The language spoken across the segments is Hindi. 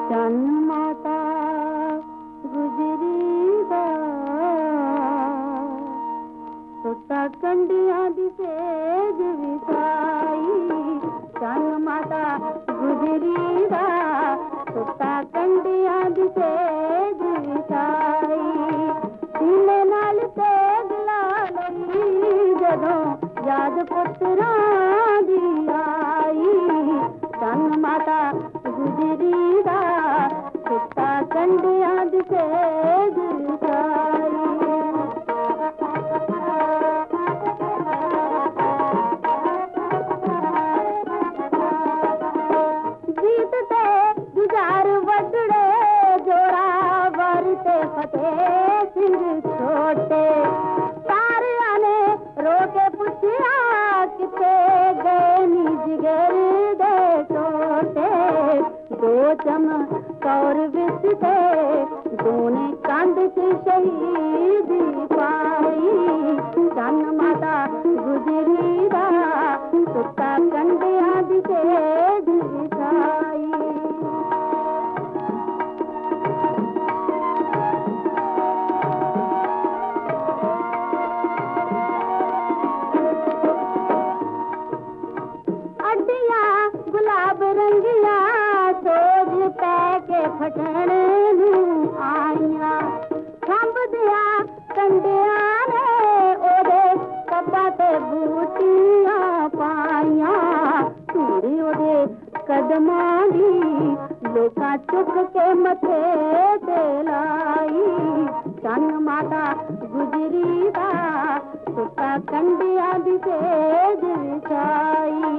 चन माता गुजरी दा सुता कंडियां दी सेज विसाई चन माता गुजरी दा सुता कंडियां दी सेज विसाई सीने नाल तेग ला लई जदों याद पुत्तरां दी आई चन माता गुजरी दा सुता कंडियां दी सेज विसाई जीत ते गुजार वडड़े जोड़ा वरते फतेह सिंह छोटे सारियां ने रोके पुछया किते गए नी जिगर दे टोटे दो चमकौर विच ते दोने कंध च शहीदी पाई चन माता गुजरी दा सुता कंडियां दी सेज विसाई अड्डियां गुलाब रंगिया सोज पै के फटण नूं आईयां खंभ दिया कंडियां ने ओदे कब्बा ते बूटियां पाईयां धूड़ी ओदे कदमां दी लोकां चुक के मथे ते लाई चन माता गुजरी दा सुता कंडियां दी सेज विसाई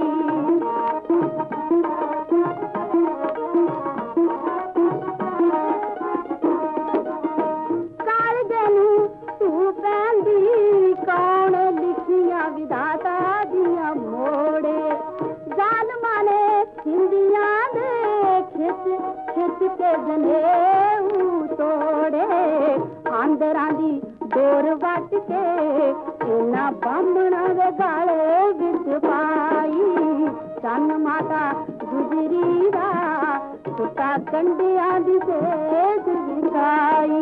कालजे नूं तू पैंदी कौन लिखियां विधाता दियां मोड़े जालमां ने हिंदियां दे खिच खिच के जनेऊ तोड़े आंदरां दी डोर वट के इन्हां बामणां दे गाले विच पाई चन माता गुजरी दा सुता कंडियां दी सेज विसाई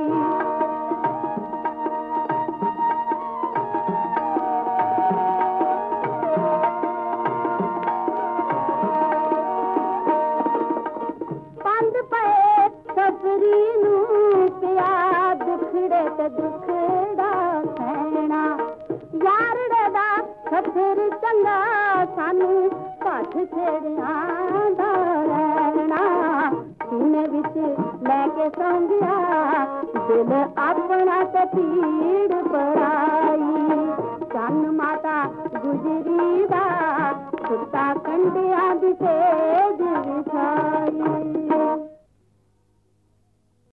पंद पए सबरी नूं पिया दुखड़े ते दुखड़ा सैना यारड़े दा खतर चंगा सानू पथ छेड़ियां दा रहना सीने विच लैके सौं गया दिल अपना ते पीड़ पराई चन माता गुजरी दा सुता कंडियां दी